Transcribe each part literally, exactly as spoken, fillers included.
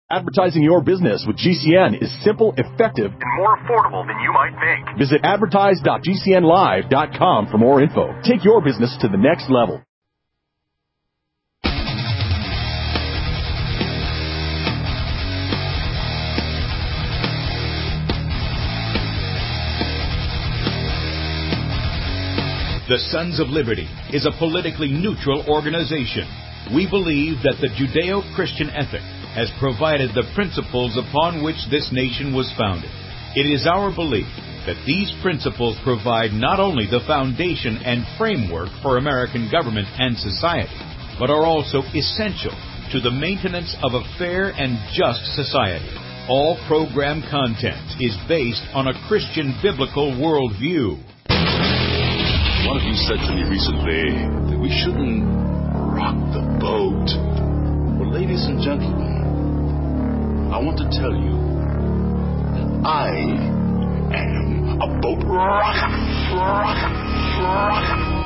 Advertising your business with G C N is simple, effective, and more affordable than you might think. Visit advertise dot g c n live dot com for more info. Take your business to the next level. The Sons of Liberty is a politically neutral organization. We believe that the Judeo-Christian ethic has provided the principles upon which this nation was founded. It is our belief that these principles provide not only the foundation and framework for American government and society, but are also essential to the maintenance of a fair and just society. All program content is based on a Christian biblical worldview. One of you said to me recently that we shouldn't rock the boat. Well, ladies and gentlemen, I want to tell you that I am a boat rocker, rocker, rocker.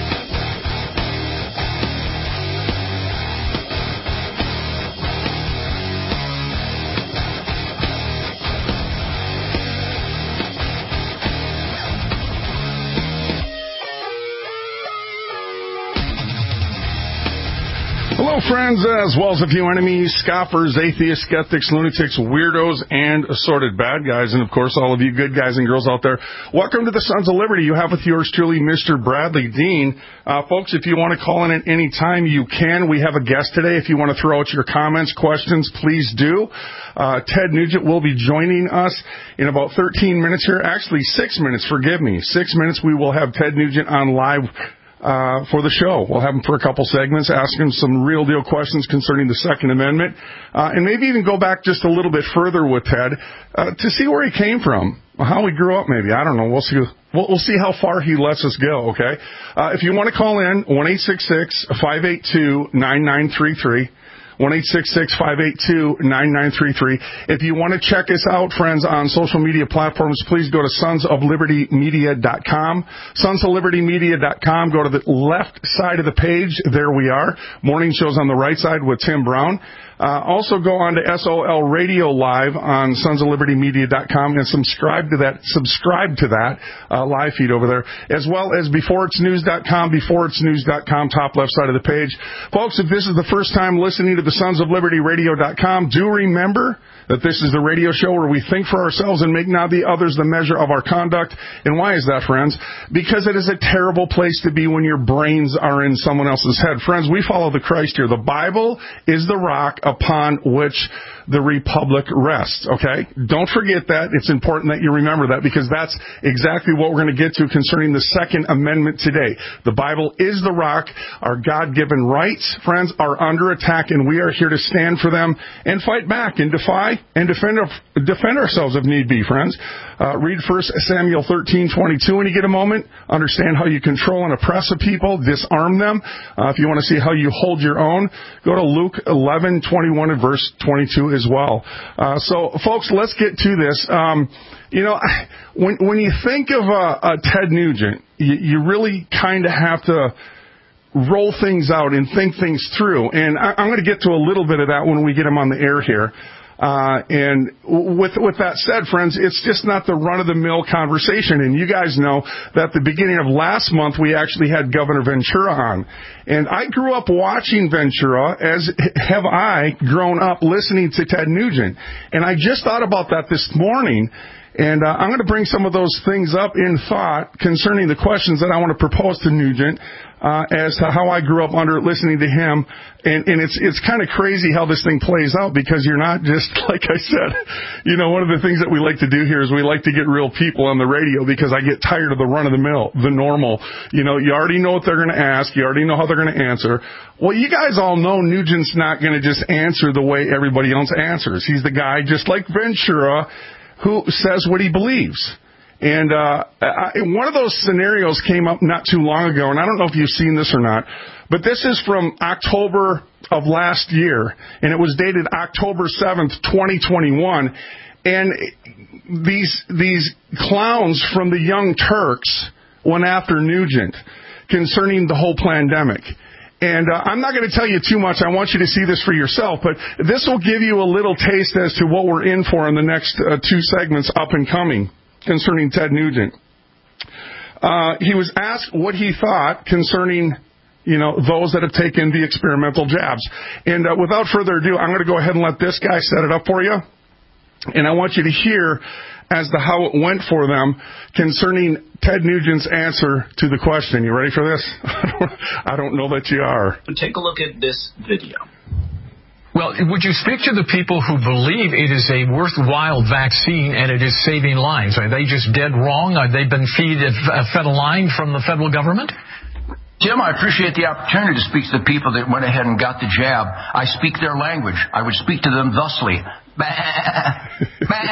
Hello, friends, as well as a few enemies, scoffers, atheists, skeptics, lunatics, weirdos, and assorted bad guys, and, of course, all of you good guys and girls out there. Welcome to the Sons of Liberty. You have with yours truly, Mister Bradley Dean. Uh, folks, if you want to call in at any time, you can. We have a guest today. If you want to throw out your comments, questions, please do. Uh, Ted Nugent will be joining us in about thirteen minutes here. Actually, six minutes, forgive me. Six minutes, we will have Ted Nugent on live Uh, for the show. We'll have him for a couple segments, ask him some real deal questions concerning the Second Amendment, uh, and maybe even go back just a little bit further with Ted, uh, to see where he came from, how he grew up maybe. I don't know. We'll see. We'll, we'll see how far he lets us go, okay? Uh, if you want to call in, one eight six six, five eight two, nine nine three three. one eight six six, five eight two, nine nine three three. If you want to check us out, friends, on social media platforms, please go to sons of liberty media dot com. sons of liberty media dot com. Go to the left side of the page. There we are. Morning show's on the right side with Tim Brown. Uh, also go on to S O L Radio Live on sons of liberty media dot com and subscribe to that, subscribe to that, uh, live feed over there, as well as before it's news dot com, before it's news dot com, top left side of the page. Folks, if this is the first time listening to the sons of liberty radio dot com, do remember that this is the radio show where we think for ourselves and make not the others the measure of our conduct. And why is that, friends? Because it is a terrible place to be when your brains are in someone else's head. Friends, we follow the Christ here. The Bible is the rock upon which the republic rests, okay? Don't forget that. It's important that you remember that, because that's exactly what we're going to get to concerning the Second Amendment today. The Bible is the rock. Our God-given rights, friends, are under attack, and we are here to stand for them and fight back and defy and defend defend ourselves if need be, friends. Uh, read First Samuel thirteen twenty-two when you get a moment. Understand how you control and oppress a people, disarm them. Uh, if you want to see how you hold your own, go to Luke eleven twenty-one and verse twenty-two as well. Uh, so, folks, let's get to this. Um, you know, when when you think of uh, uh, Ted Nugent, you, you really kind of have to roll things out and think things through. And I, I'm going to get to a little bit of that when we get him on the air here. Uh, and with with that said, friends, it's just not the run-of-the-mill conversation. And you guys know that at the beginning of last month, we actually had Governor Ventura on. And I grew up watching Ventura, as have I grown up listening to Ted Nugent. And I just thought about that this morning. And uh, I'm going to bring some of those things up in thought concerning the questions that I want to propose to Nugent uh, as to how I grew up under listening to him. And, and it's it's kind of crazy how this thing plays out, because you're not just, like I said, you know, one of the things that we like to do here is we like to get real people on the radio, because I get tired of the run-of-the-mill, the normal. You know, you already know what they're going to ask. You already know how they're going to answer. Well, you guys all know Nugent's not going to just answer the way everybody else answers. He's the guy, just like Ventura, who says what he believes. And uh, I, one of those scenarios came up not too long ago, and I don't know if you've seen this or not, but this is from October of last year, and it was dated October seventh, twenty twenty-one, and these these clowns from the Young Turks went after Nugent concerning the whole pandemic. And uh, I'm not going to tell you too much. I want you to see this for yourself, but this will give you a little taste as to what we're in for in the next uh, two segments up and coming concerning Ted Nugent. Uh, he was asked what he thought concerning, you know, those that have taken the experimental jabs. And uh, without further ado, I'm going to go ahead and let this guy set it up for you. And I want you to hear as to how it went for them concerning Ted Nugent's answer to the question. You ready for this? I don't know that you are. Take a look at this video. Well, would you speak to the people who believe it is a worthwhile vaccine and it is saving lives? Are they just dead wrong? Are they been feed, uh, fed a line from the federal government? Tim, I appreciate the opportunity to speak to the people that went ahead and got the jab. I speak their language. I would speak to them thusly. Bah, bah,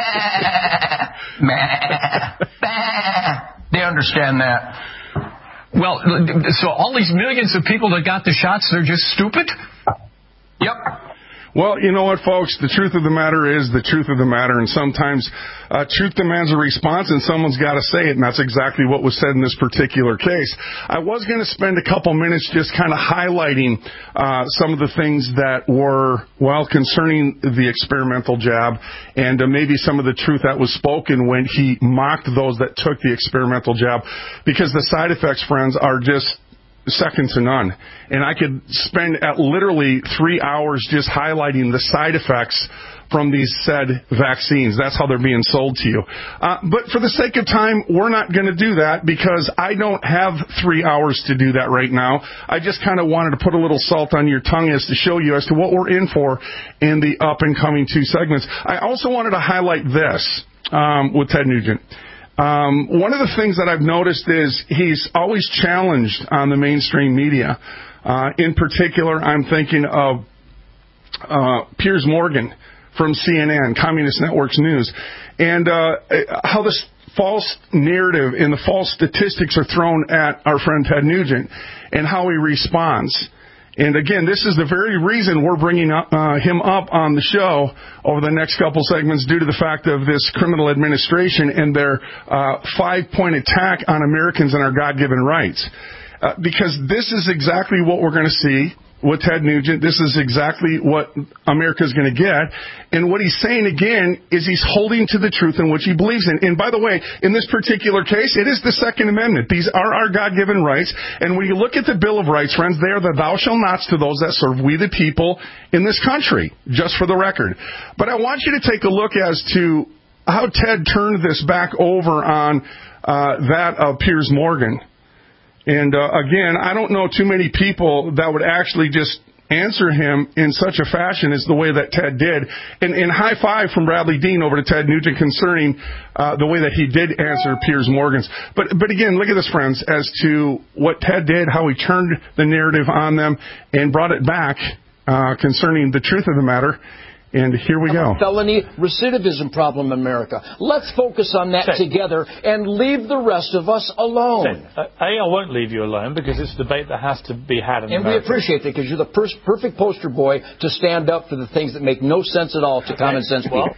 bah, bah. They understand that. Well, so all these millions of people that got the shots, they're just stupid? Yep. Well, you know what, folks? The truth of the matter is the truth of the matter, and sometimes uh, truth demands a response, and someone's got to say it, and that's exactly what was said in this particular case. I was going to spend a couple minutes just kind of highlighting uh, some of the things that were, well, concerning the experimental jab, and uh, maybe some of the truth that was spoken when he mocked those that took the experimental jab, because the side effects, friends, are just second to none. And I could spend at literally three hours just highlighting the side effects from these said vaccines. That's how they're being sold to you. Uh, but for the sake of time, we're not going to do that because I don't have three hours to do that right now. I just kind of wanted to put a little salt on your tongue as to show you as to what we're in for in the up and coming two segments. I also wanted to highlight this um, with Ted Nugent. Um, one of the things that I've noticed is he's always challenged on the mainstream media. Uh, in particular, I'm thinking of uh, Piers Morgan from C N N, Communist Networks News, and uh, how this false narrative and the false statistics are thrown at our friend Ted Nugent and how he responds. And again, this is the very reason we're bringing up, uh, him up on the show over the next couple segments due to the fact of this criminal administration and their uh, five-point attack on Americans and our God-given rights. Uh, because this is exactly what we're going to see with Ted Nugent. This is exactly what America's going to get. And what he's saying, again, is he's holding to the truth in which he believes in. And by the way, in this particular case, it is the Second Amendment. These are our God-given rights. And when you look at the Bill of Rights, friends, they are the thou shalt nots to those that serve we the people in this country, just for the record. But I want you to take a look as to how Ted turned this back over on uh, that of Piers Morgan. And, uh, again, I don't know too many people that would actually just answer him in such a fashion as the way that Ted did. And, and high five from Bradley Dean over to Ted Nugent concerning uh, the way that he did answer Piers Morgan's. But, but again, look at this, friends, as to what Ted did, how he turned the narrative on them and brought it back uh, concerning the truth of the matter. And here we go. Felony recidivism problem in America. Let's focus on that Say. together and leave the rest of us alone. Say, A, I won't leave you alone because it's a debate that has to be had in And America. we appreciate that because you're the per- perfect poster boy to stand up for the things that make no sense at all to common sense people.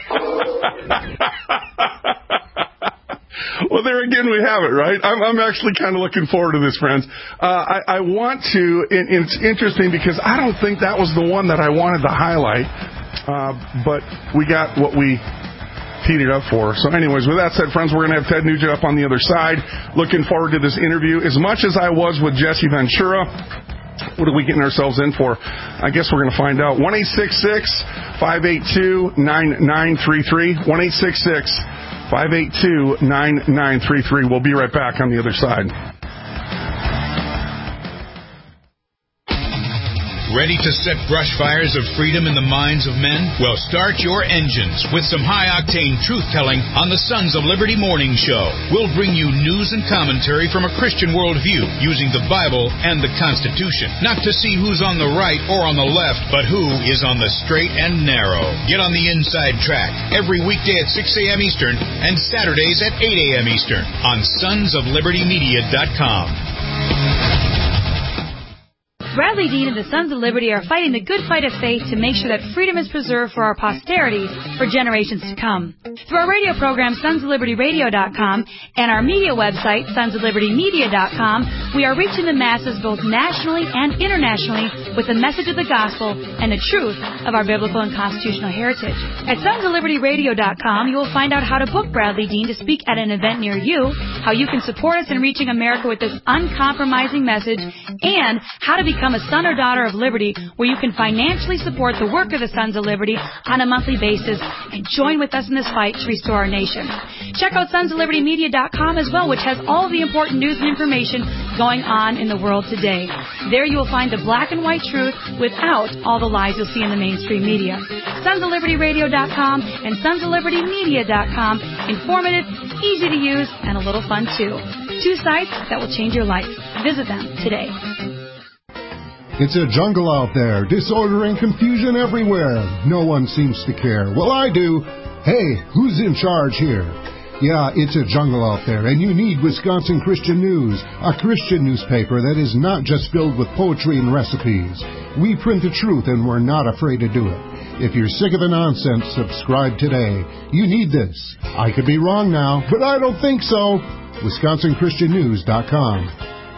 Well, there again we have it, right? I'm, I'm actually kind of looking forward to this, friends. Uh, I, I want to, and, and it's interesting because I don't think that was the one that I wanted to highlight, uh, but we got what we teed it up for. So anyways, with that said, friends, we're going to have Ted Nugent up on the other side. Looking forward to this interview. As much as I was with Jesse Ventura, what are we getting ourselves in for? I guess we're going to find out. one eight six six, five eight two, nine nine three three. one eight six six, five eight two, nine nine three three. We'll be right back on the other side. Ready to set brush fires of freedom in the minds of men? Well, start your engines with some high-octane truth-telling on the Sons of Liberty Morning Show. We'll bring you news and commentary from a Christian worldview using the Bible and the Constitution. Not to see who's on the right or on the left, but who is on the straight and narrow. Get on the inside track every weekday at six a.m. Eastern and Saturdays at eight a.m. Eastern on sons of liberty media dot com. Bradley Dean and the Sons of Liberty are fighting the good fight of faith to make sure that freedom is preserved for our posterity for generations to come. Through our radio program, sons of liberty radio dot com, and our media website, sons of liberty media dot com, we are reaching the masses both nationally and internationally with the message of the gospel and the truth of our biblical and constitutional heritage. At sons of liberty radio dot com, you will find out how to book Bradley Dean to speak at an event near you, how you can support us in reaching America with this uncompromising message, and how to become a son or daughter of liberty, where you can financially support the work of the Sons of Liberty on a monthly basis and join with us in this fight to restore our nation. Check out sons of liberty media dot com as well, which has all of the important news and information going on in the world today. There you will find the black and white truth without all the lies you'll see in the mainstream media. sons of liberty radio dot com and sons of liberty media dot com. Informative, easy to use, and a little fun too. Two sites that will change your life. Visit them today. It's a jungle out there, disorder and confusion everywhere. No one seems to care. Well, I do. Hey, who's in charge here? Yeah, it's a jungle out there, and you need Wisconsin Christian News, a Christian newspaper that is not just filled with poetry and recipes. We print the truth, and we're not afraid to do it. If you're sick of the nonsense, subscribe today. You need this. I could be wrong now, but I don't think so. Wisconsin Christian News dot com.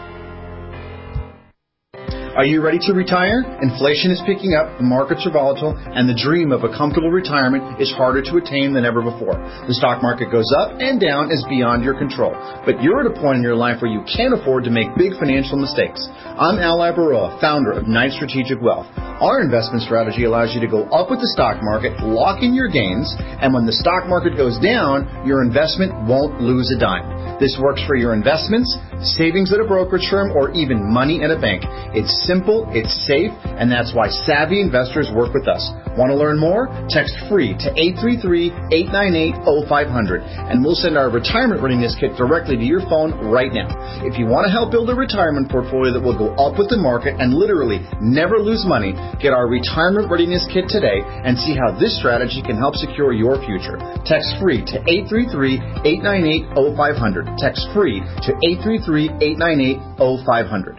Are you ready to retire? Inflation is picking up, the markets are volatile, and the dream of a comfortable retirement is harder to attain than ever before. The stock market goes up and down is beyond your control. But you're at a point in your life where you can't afford to make big financial mistakes. I'm Al Ibaroa, founder of Knight Strategic Wealth. Our investment strategy allows you to go up with the stock market, lock in your gains, and when the stock market goes down, your investment won't lose a dime. This works for your investments, savings at a brokerage firm, or even money at a bank. It's simple, it's safe, and that's why savvy investors work with us. Want to learn more? Text FREE to eight three three, eight nine eight, oh five hundred, and we'll send our retirement readiness kit directly to your phone right now. If you want to help build a retirement portfolio that will go up with the market and literally never lose money, get our retirement readiness kit today and see how this strategy can help secure your future. Text FREE to eight three three, eight nine eight, oh five hundred. Text FREE to eight three three, eight nine eight, oh five hundred.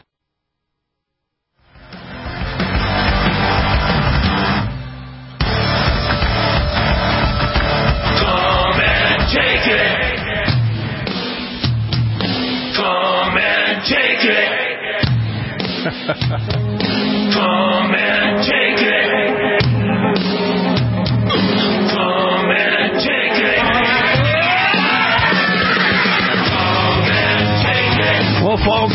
Come and take it. Come and take it. Come and take it. Come and take it. Well, folks,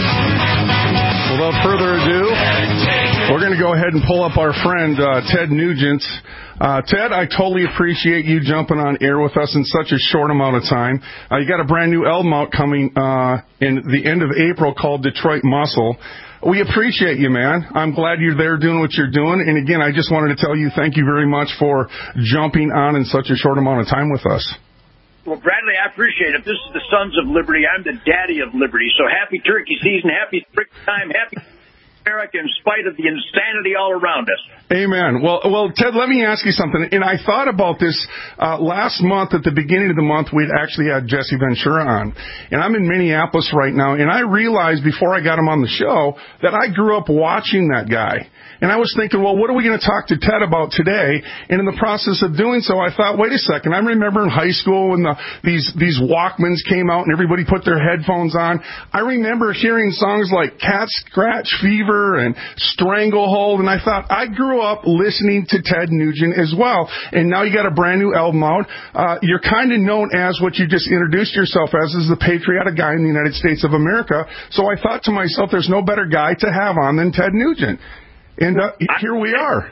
without further ado, we're going to go ahead and pull up our friend uh, Ted Nugent. Uh, Ted, I totally appreciate you jumping on air with us in such a short amount of time. Uh, you got a brand new album out coming uh, in the end of April called Detroit Muscle. We appreciate you, man. I'm glad you're there doing what you're doing. And again, I just wanted to tell you thank you very much for jumping on in such a short amount of time with us. Well, Bradley, I appreciate it. This is the Sons of Liberty. I'm the daddy of liberty. So happy turkey season, happy spring time, happy America in spite of the insanity all around us. Amen. Well, well, Ted, let me ask you something. And I thought about this uh, last month. At the beginning of the month, we'd actually had Jesse Ventura on. And I'm in Minneapolis right now, and I realized before I got him on the show that I grew up watching that guy. And I was thinking, well, what are we going to talk to Ted about today? And in the process of doing so, I thought, wait a second. I remember in high school when the, these these Walkmans came out and everybody put their headphones on. I remember hearing songs like Cat Scratch Fever and Stranglehold. And I thought, I grew up listening to Ted Nugent as well. And now you got a brand new album out. Uh, you're kind of known as what you just introduced yourself as, is the patriotic guy in the United States of America. So I thought to myself, there's no better guy to have on than Ted Nugent. And uh, here we are.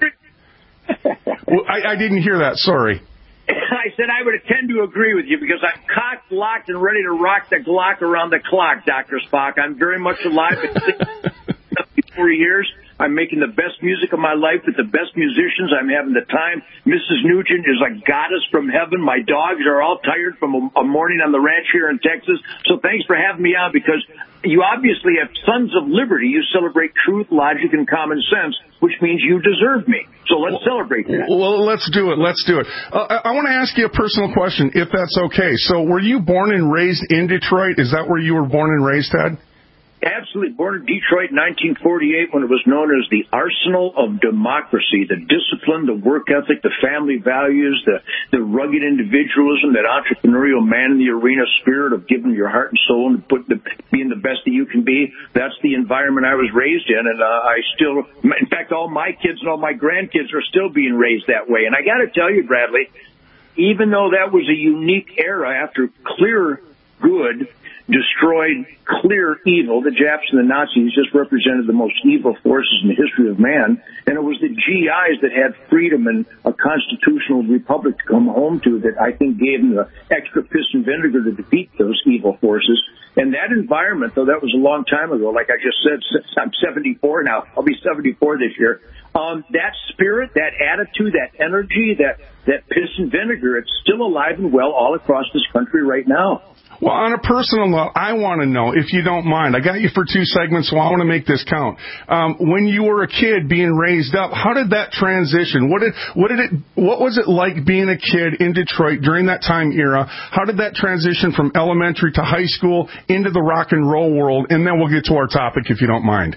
Well, I, I didn't hear that. Sorry. I said I would tend to agree with you because I'm cocked, locked, and ready to rock the Glock around the clock, Doctor Spock. I'm very much alive. Four years. I'm making the best music of my life with the best musicians. I'm having the time. Missus Nugent is a goddess from heaven. My dogs are all tired from a, a morning on the ranch here in Texas. So thanks for having me on, because you obviously have Sons of Liberty. You celebrate truth, logic, and common sense, which means you deserve me. So let's celebrate that. Well, let's do it. Let's do it. Uh, I, I want to ask you a personal question, if that's okay. So were you born and raised in Detroit? Is that where you were born and raised, Ted? Absolutely. Born in Detroit in nineteen forty-eight when it was known as the arsenal of democracy, the discipline, the work ethic, the family values, the, the rugged individualism, that entrepreneurial man in the arena spirit of giving your heart and soul and put the, being the best that you can be. That's the environment I was raised in, and uh, I still, in fact, all my kids and all my grandkids are still being raised that way. And I got to tell you, Bradley, even though that was a unique era after clear good destroyed clear evil. The Japs and the Nazis just represented the most evil forces in the history of man. And it was the G Is that had freedom and a constitutional republic to come home to that I think gave them the extra piss and vinegar to defeat those evil forces. And that environment, though that was a long time ago, like I just said, I'm seventy-four now. I'll be seventy-four this year. Um, that spirit, that attitude, that energy, that, that piss and vinegar, it's still alive and well all across this country right now. Well, on a personal note, I want to know, if you don't mind, I got you for two segments, so I want to make this count. Um, when you were a kid being raised up, how did that transition? What did, what did it, what was it like being a kid in Detroit during that time era? How did that transition from elementary to high school into the rock and roll world? And then we'll get to our topic, if you don't mind.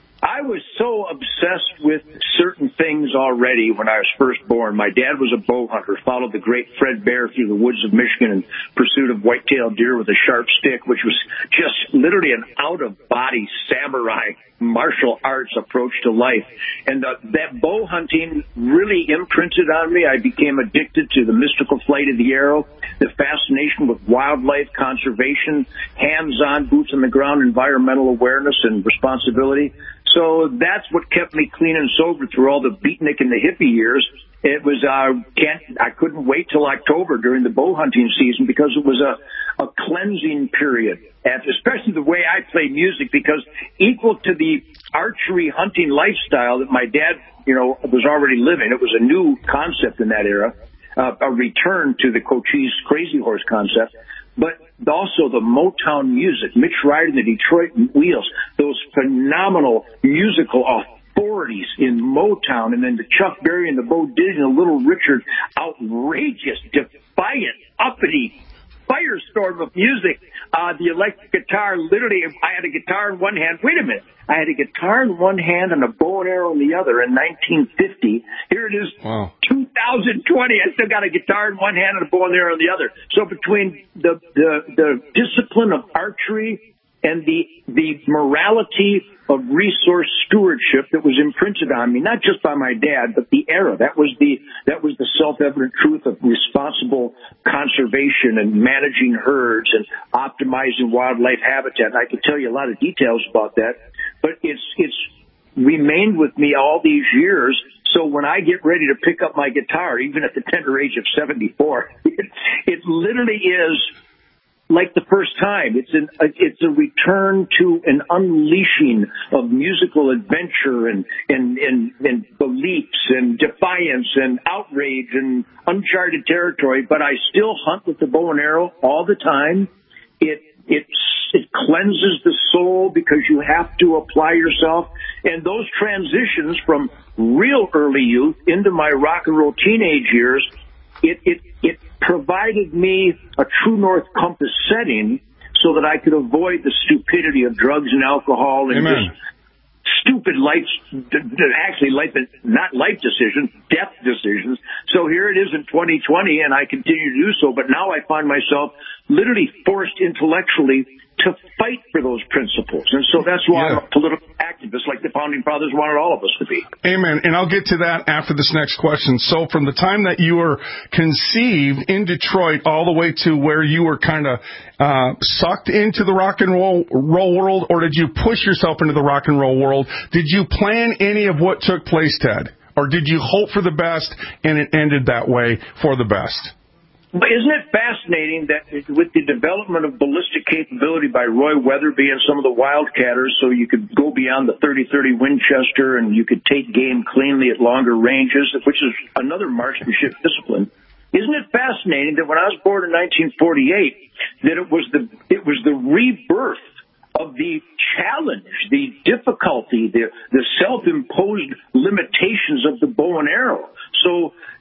I was so obsessed with certain things already when I was first born. My dad was a bow hunter, followed the great Fred Bear through the woods of Michigan in pursuit of white-tailed deer with a sharp stick, which was just literally an out-of-body samurai martial arts approach to life. And uh, that bow hunting really imprinted on me. I became addicted to the mystical flight of the arrow, the fascination with wildlife conservation, hands-on, boots-on-the-ground environmental awareness and responsibility. So that's what kept me clean and sober through all the beatnik and the hippie years. It was, uh, can't, I couldn't wait till October during the bow hunting season because it was a, a cleansing period, and especially the way I play music, because equal to the archery hunting lifestyle that my dad, you know, was already living. It was a new concept in that era, uh, a return to the Cochise Crazy Horse concept. But also the Motown music, Mitch Ryder and the Detroit Wheels, those phenomenal musical authorities in Motown, and then the Chuck Berry and the Bo Diddley and the Little Richard, outrageous, defiant, uppity firestorm of music. Uh, the electric guitar, literally, I had a guitar in one hand. Wait a minute. I had a guitar in one hand and a bow and arrow in the other in nineteen fifty. Here it is, wow. two thousand twenty. I still got a guitar in one hand and a bow and arrow in the other. So between the, the, the discipline of archery and the, the morality of resource stewardship that was imprinted on me, not just by my dad, but the era. That was the, that was the self-evident truth of responsible conservation and managing herds and optimizing wildlife habitat. And I could tell you a lot of details about that, but it's, it's remained with me all these years. So when I get ready to pick up my guitar, even at the tender age of seventy-four, it, it literally is like the first time. It's an, it's a return to an unleashing of musical adventure and, and, and, and beliefs and defiance and outrage and uncharted territory. But I still hunt with the bow and arrow all the time. It, it, it cleanses the soul because you have to apply yourself. And those transitions from real early youth into my rock and roll teenage years, it, it, it provided me a true north compass setting so that I could avoid the stupidity of drugs and alcohol and Amen. just stupid life, actually life, not life decisions, death decisions. So here it is in twenty twenty, and I continue to do so. But now I find myself literally forced intellectually to fight for those principles. And so that's why yeah. I'm a political activist like the Founding Fathers wanted all of us to be. Amen. And I'll get to that after this next question. So from the time that you were conceived in Detroit all the way to where you were kind of uh, sucked into the rock and roll, roll world, or did you push yourself into the rock and roll world? Did you plan any of what took place, Ted? Or did you hope for the best and it ended that way for the best? But isn't it fascinating that with the development of ballistic capability by Roy Weatherby and some of the Wildcatters, so you could go beyond the thirty thirty Winchester and you could take game cleanly at longer ranges, which is another marksmanship discipline. Isn't it fascinating that when I was born in nineteen forty-eight, that it was the it was the rebirth of the challenge, the difficulty, the the self-imposed limitations of the bow and arrow. So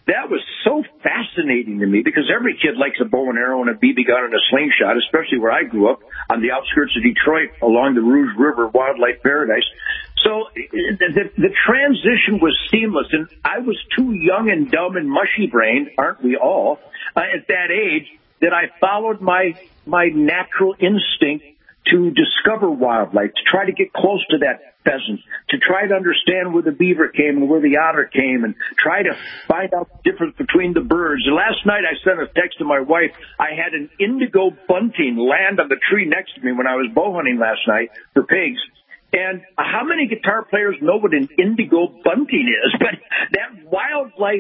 that was so fascinating to me because every kid likes a bow and arrow and a B B gun and a slingshot, especially where I grew up on the outskirts of Detroit along the Rouge River Wildlife Paradise. So the, the transition was seamless, and I was too young and dumb and mushy-brained, aren't we all, uh, at that age, that I followed my my natural instinct to discover wildlife, to try to get close to that pheasant, to try to understand where the beaver came and where the otter came, and try to find out the difference between the birds. And last night I sent a text to my wife. I had an indigo bunting land on the tree next to me when I was bow hunting last night for pigs. And how many guitar players know what an indigo bunting is? But that wildlife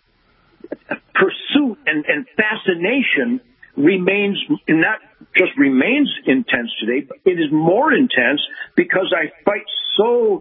pursuit and, and fascination remains, not just remains intense today, but it is more intense because I fight so,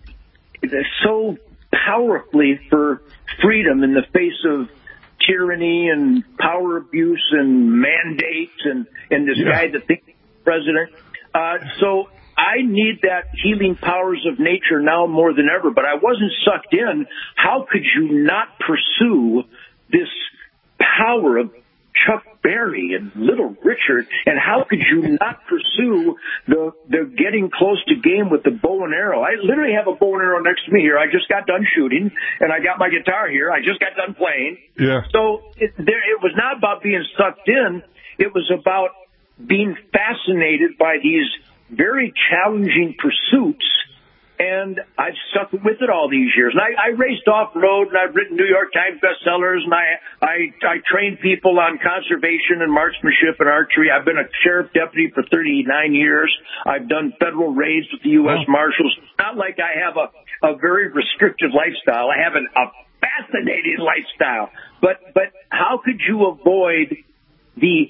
so powerfully for freedom in the face of tyranny and power abuse and mandates and, and this yeah. guy that thinks he's president. Uh, so I need that healing powers of nature now more than ever, but I wasn't sucked in. How could you not pursue this power of Chuck Berry and Little Richard, and how could you not pursue the the getting close to game with the bow and arrow? I literally have a bow and arrow next to me here. I just got done shooting, and I got my guitar here. I just got done playing. Yeah. So it, there, it was not about being sucked in. It was about being fascinated by these very challenging pursuits, and I've stuck with it all these years. And I, I raced off-road, and I've written New York Times bestsellers, and I, I, I train people on conservation and marksmanship and archery. I've been a sheriff deputy for thirty-nine years. I've done federal raids with the U S Oh. Marshals. It's not like I have a, a very restricted lifestyle. I have an, a fascinating lifestyle. But, but how could you avoid the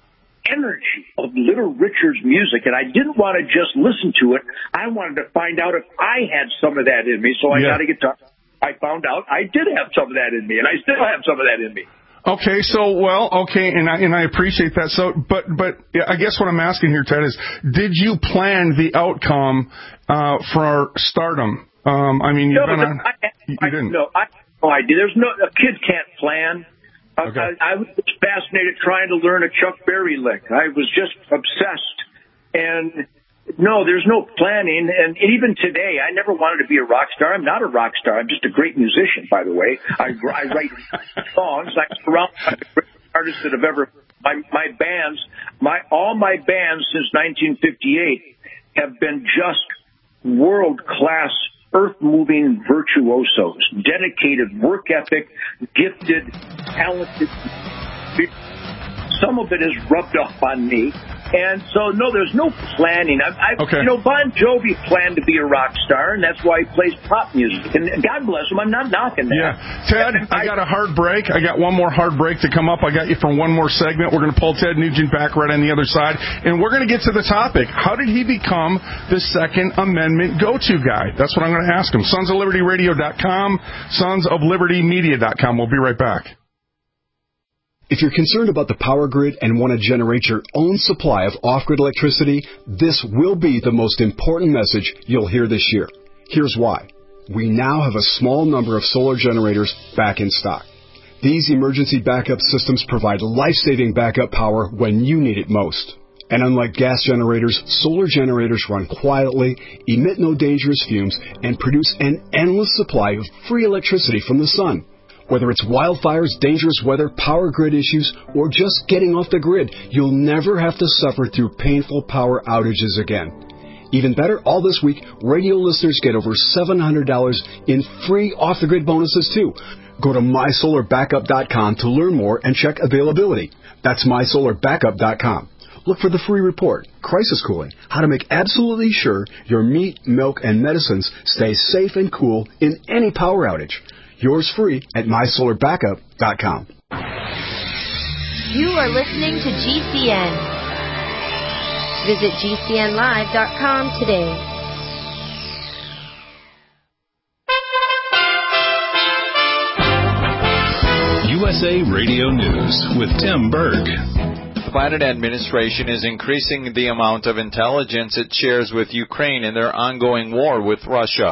energy of Little Richard's music? And I didn't want to just listen to it. I wanted to find out if I had some of that in me. So I yeah. got a guitar. I found out I did have some of that in me, and I still have some of that in me. Okay, so, well, okay, and I, and I appreciate that. So, but, but I guess what I'm asking here, Ted, is did you plan the outcome, uh, for Stardom? Um, I mean, you've no, been on, I, you I, didn't. No, I have no idea. There's no, a kid can't plan. Okay. I, I was fascinated trying to learn a Chuck Berry lick. I was just obsessed. And no, there's no planning. And even today, I never wanted to be a rock star. I'm not a rock star. I'm just a great musician, by the way. I, I write songs. I'm surrounded by the greatest artists that have ever, my, my bands, my, all my bands since nineteen fifty-eight have been just world-class, earth-moving virtuosos, dedicated, work ethic, gifted, talented. Some of it has rubbed off on me. And so, no, there's no planning. I, I, okay. You know, Bon Jovi planned to be a rock star, and that's why he plays pop music. And God bless him, I'm not knocking that. Yeah. Ted, I, I got a hard break. I got one more hard break to come up. I got you for one more segment. We're going to pull Ted Nugent back right on the other side, and we're going to get to the topic. How did he become the Second Amendment go-to guy? That's what I'm going to ask him. Sons of Liberty Radio dot com, Sons of Liberty Media dot com. We'll be right back. If you're concerned about the power grid and want to generate your own supply of off-grid electricity, this will be the most important message you'll hear this year. Here's why. We now have a small number of solar generators back in stock. These emergency backup systems provide life-saving backup power when you need it most. And unlike gas generators, solar generators run quietly, emit no dangerous fumes, and produce an endless supply of free electricity from the sun. Whether it's wildfires, dangerous weather, power grid issues, or just getting off the grid, you'll never have to suffer through painful power outages again. Even better, all this week, radio listeners get over seven hundred dollars in free off-the-grid bonuses, too. Go to my solar backup dot com to learn more and check availability. That's my solar backup dot com. Look for the free report, Crisis Cooling, how to make absolutely sure your meat, milk, and medicines stay safe and cool in any power outage. Yours free at my solar backup dot com. You are listening to G C N. Visit G C N live dot com today. U S A Radio News with Tim Berg. The Biden administration is increasing the amount of intelligence it shares with Ukraine in their ongoing war with Russia.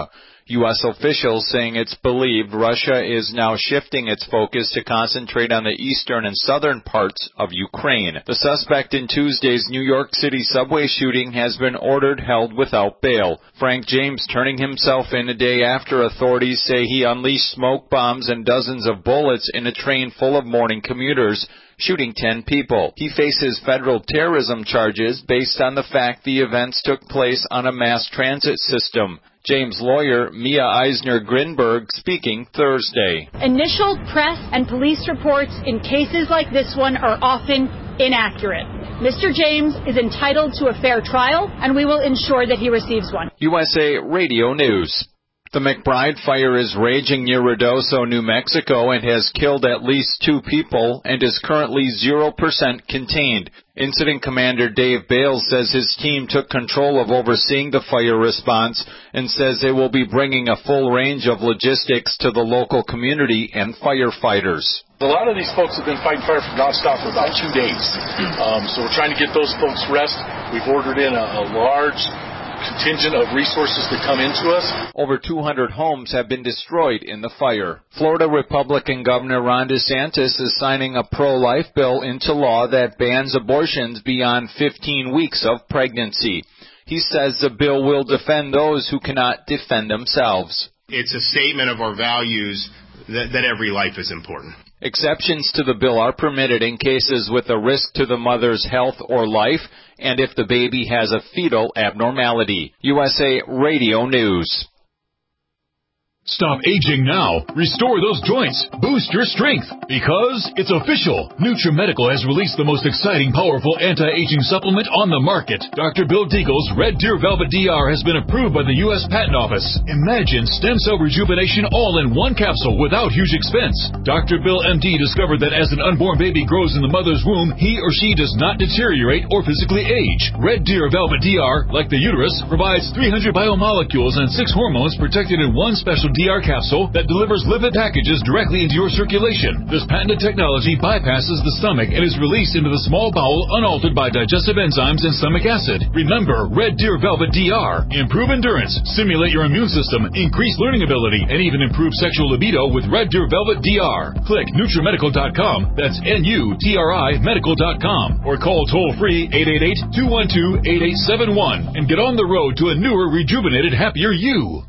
U S officials saying it's believed Russia is now shifting its focus to concentrate on the eastern and southern parts of Ukraine. The suspect in Tuesday's New York City subway shooting has been ordered held without bail. Frank James turning himself in a day after authorities say he unleashed smoke bombs and dozens of bullets in a train full of morning commuters, shooting ten people. He faces federal terrorism charges based on the fact the events took place on a mass transit system. James' lawyer, Mia Eisner-Grinberg, speaking Thursday. Initial press and police reports in cases like this one are often inaccurate. Mister James is entitled to a fair trial, and we will ensure that he receives one. U S A Radio News. The McBride fire is raging near Ruidoso, New Mexico, and has killed at least two people and is currently zero percent contained. Incident Commander Dave Bales says his team took control of overseeing the fire response and says they will be bringing a full range of logistics to the local community and firefighters. A lot of these folks have been fighting fire for nonstop for about two days. Um, so we're trying to get those folks rest. We've ordered in a, a large contingent of resources to come into us. Over two hundred homes have been destroyed in the fire. Florida Republican Governor Ron DeSantis is signing a pro-life bill into law that bans abortions beyond fifteen weeks of pregnancy. He says the bill will defend those who cannot defend themselves. It's a statement of our values that, that every life is important. Exceptions to the bill are permitted in cases with a risk to the mother's health or life, and if the baby has a fetal abnormality. U S A Radio News. Stop aging now. Restore those joints. Boost your strength. Because it's official. NutriMedical has released the most exciting, powerful anti-aging supplement on the market. Doctor Bill Deagle's Red Deer Velvet D R has been approved by the U S Patent Office. Imagine stem cell rejuvenation all in one capsule without huge expense. Doctor Bill M D discovered that as an unborn baby grows in the mother's womb, he or she does not deteriorate or physically age. Red Deer Velvet D R, like the uterus, provides three hundred biomolecules and six hormones protected in one special D R capsule that delivers lipid packages directly into your circulation. This patented technology bypasses the stomach and is released into the small bowel unaltered by digestive enzymes and stomach acid. Remember, Red Deer Velvet D R. Improve endurance, stimulate your immune system, increase learning ability, and even improve sexual libido with Red Deer Velvet D R. Click NutriMedical dot com, that's N U T R I medical dot com, or call toll-free eight eight eight, two one two, eight eight seven one and get on the road to a newer, rejuvenated, happier you.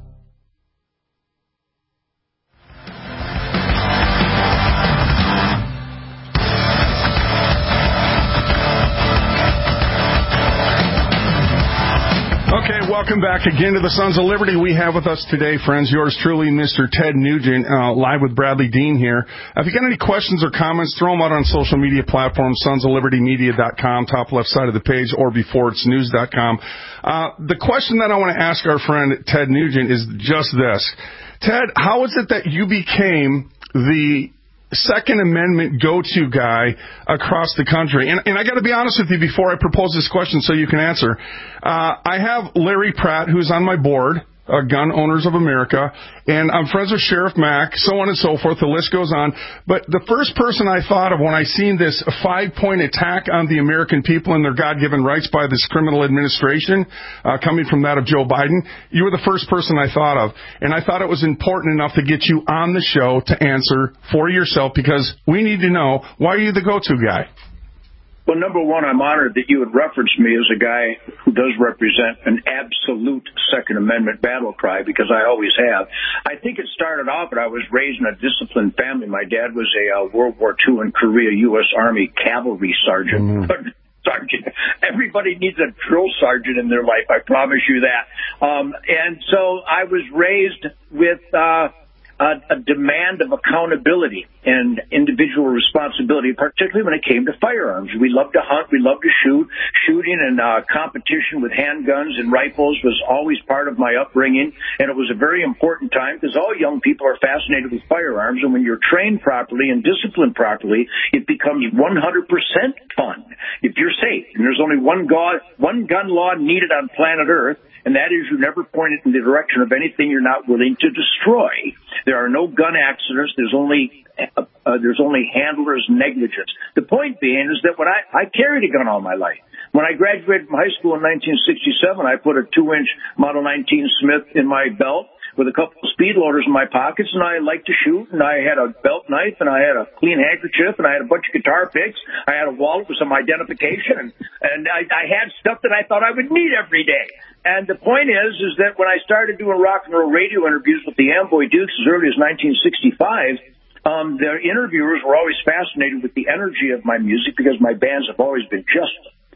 Okay, welcome back again to the Sons of Liberty. We have with us today, friends, yours truly, Mister Ted Nugent, uh, live with Bradley Dean here. If you got any questions or comments, throw them out on social media platforms, sons of liberty media dot com, top left side of the page, or before it's news dot com. Uh, the question that I want to ask our friend Ted Nugent is just this. Ted, how is it that you became the Second Amendment go-to guy across the country? And, and I got to be honest with you before I propose this question so you can answer. Uh, I have Larry Pratt, who's on my board, uh, Gun Owners of America, and I'm friends with Sheriff Mack, so on and so forth. The list goes on. But the first person I thought of when I seen this five-point attack on the American people and their God-given rights by this criminal administration, uh, coming from that of Joe Biden, you were the first person I thought of. And I thought it was important enough to get you on the show to answer for yourself, because we need to know, why are you the go-to guy? Well, number one, I'm honored that you would reference me as a guy who does represent an absolute Second Amendment battle cry, because I always have. I think it started off that I was raised in a disciplined family. My dad was a uh, World War Two and Korea U S Army cavalry sergeant. Mm-hmm. Sergeant. Everybody needs a drill sergeant in their life, I promise you that. Um, and so I was raised with uh, a, a demand of accountability and individual responsibility, particularly when it came to firearms. We loved to hunt. We loved to shoot. Shooting and uh, competition with handguns and rifles was always part of my upbringing, and it was a very important time because all young people are fascinated with firearms, and when you're trained properly and disciplined properly, it becomes one hundred percent fun if you're safe. And there's only one, God, one gun law needed on planet Earth, and that is you never point it in the direction of anything you're not willing to destroy. There are no gun accidents. There's only uh, uh, there's only handler's negligence. The point being is that when I, I carried a gun all my life. When I graduated from high school in nineteen sixty-seven, I put a two-inch Model nineteen Smith in my belt. with a couple of speed loaders in my pockets, and I liked to shoot, and I had a belt knife, and I had a clean handkerchief, and I had a bunch of guitar picks. I had a wallet with some identification, and, and I, I had stuff that I thought I would need every day. And the point is, is that when I started doing rock and roll radio interviews with the Amboy Dukes as early as nineteen sixty-five, um, the interviewers were always fascinated with the energy of my music because my bands have always been just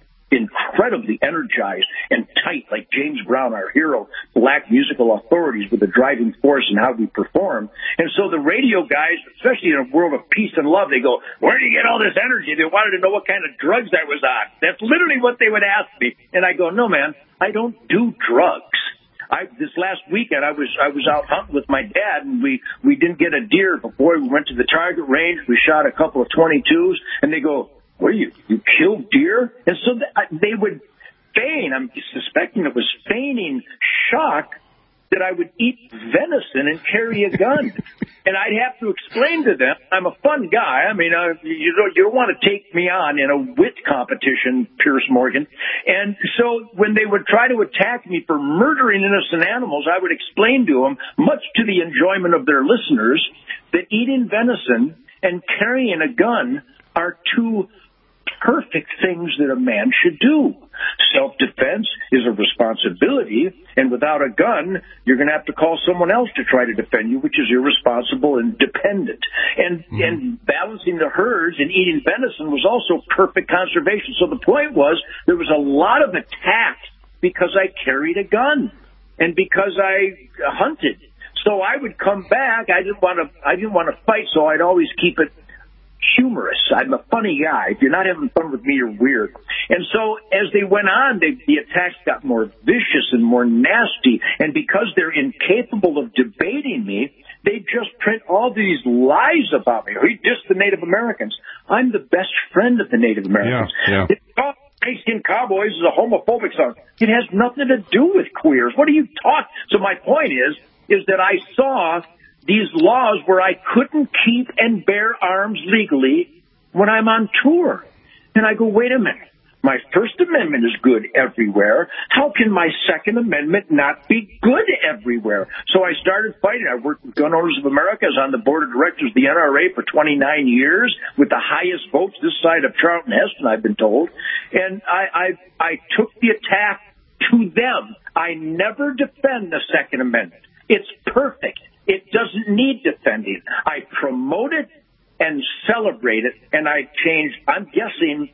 incredibly energized and tight, like James Brown, our hero, black musical authorities with the driving force in how we perform. And so the radio guys, especially in a world of peace and love, they go, where do you get all this energy? They wanted to know what kind of drugs I was on. That's literally what they would ask me. And I go, no, man, I don't do drugs. I, this last weekend, I was I was out hunting with my dad, and we, we didn't get a deer before we went to the target range. We shot a couple of twenty-twos, and they go, what are you, you killed deer? And so they would feign, I'm suspecting it was feigning shock that I would eat venison and carry a gun. And I'd have to explain to them, I'm a fun guy. I mean, uh, you don't, you don't want to take me on in a wit competition, Pierce Morgan. And so when they would try to attack me for murdering innocent animals, I would explain to them, much to the enjoyment of their listeners, that eating venison and carrying a gun are two perfect things that a man should do. Self-defense is a responsibility, and without a gun, you're going to have to call someone else to try to defend you, which is irresponsible and dependent. And mm-hmm. and balancing the herds and eating venison was also perfect conservation. So the point was, there was a lot of attack because I carried a gun and because I hunted. So I would come back. I didn't want to. I didn't want to fight, so I'd always keep it humorous. I'm a funny guy. If you're not having fun with me, you're weird. And so as they went on, they, the attacks got more vicious and more nasty. And because they're incapable of debating me, they just print all these lies about me. We diss the Native Americans. I'm the best friend of the Native Americans. Yeah, yeah. Snakeskin Cowboys is a homophobic song. It has nothing to do with queers. What are you talking? So my point is, is that I saw these laws where I couldn't keep and bear arms legally when I'm on tour. And I go, wait a minute. My First Amendment is good everywhere. How can my Second Amendment not be good everywhere? So I started fighting. I worked with Gun Owners of America. I was on the board of directors of the N R A for twenty-nine years with the highest votes this side of Charlton Heston, I've been told. And I, I, I took the attack to them. I never defend the Second Amendment. It's perfect. It doesn't need defending. I promote it and celebrate it, and I change, I'm guessing,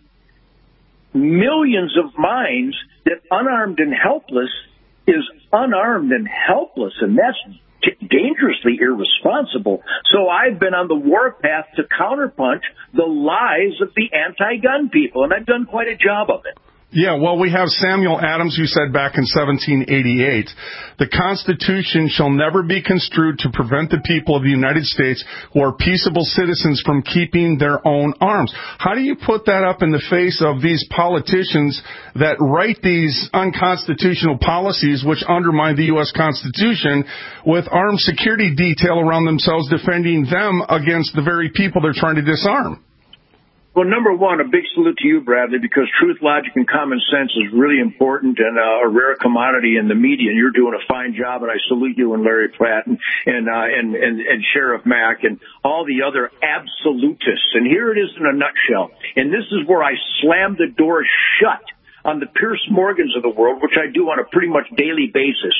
millions of minds that unarmed and helpless is unarmed and helpless, and that's t- dangerously irresponsible. So I've been on the warpath to counterpunch the lies of the anti-gun people, and I've done quite a job of it. Yeah, well, we have Samuel Adams who said back in seventeen eighty-eight, the Constitution shall never be construed to prevent the people of the United States who are peaceable citizens from keeping their own arms. How do you put that up in the face of these politicians that write these unconstitutional policies which undermine the U S Constitution with armed security detail around themselves defending them against the very people they're trying to disarm? Well, number one, a big salute to you, Bradley, because truth, logic, and common sense is really important and uh, a rare commodity in the media. And you're doing a fine job, and I salute you and Larry Platt and and, uh, and and and Sheriff Mack and all the other absolutists. And here it is in a nutshell. And this is where I slam the door shut on the Pierce Morgans of the world, which I do on a pretty much daily basis.